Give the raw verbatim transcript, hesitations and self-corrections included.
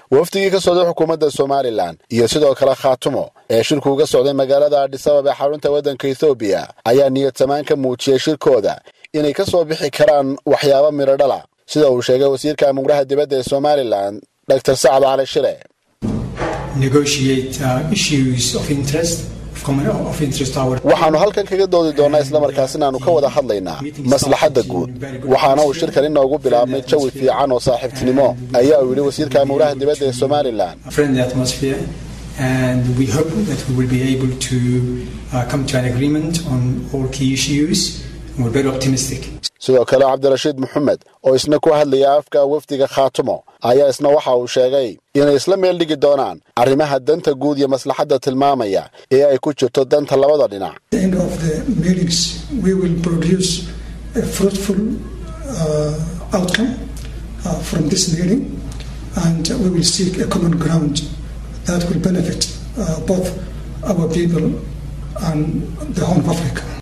waftigii ka socday xukuumadda Somaliland iyo sidoo kale Khaatumo ee shirku uga socday magaalada Addis Ababa ee xarunta waddanka Ethiopia ayaa niyad samaan ka muujiyay shirkooda inay ka soo bixi karaan waxyaabo miro dhala sida uu sheegay wasiirka amniga dibadda ee Somaliland Doctor Saad Ali Shire. Negotiate uh, issues of interest waxaanu halkan kaga doodi doonaa isla markaasina aanu ka wada hadlaynaa maslaxadda guud waxaana uu shirkan inoogu bilaabmay jawi fiican oo saaxiibtinimo ayaa uu yiri wasiirka amniga dibadda ee Somaliland. And we hope that we will be able to uh, come to an agreement on all key issues. We're very optimistic. sidoo kale Cabdirashiid Maxamed oo isna ku hadlaya afka wafdiga Khaatumo ayaa isna waxa uu sheegay inay isla meel dhigi doonaan arrimaha danta guud iyo maslaxadda tilmaamaya ee ay ku jirto danta labada dhinac. At the end of the meetings we will produce a fruitful uh, outcome uh, from this meeting and we will seek a common ground that will benefit uh, both our people and the whole of Africa.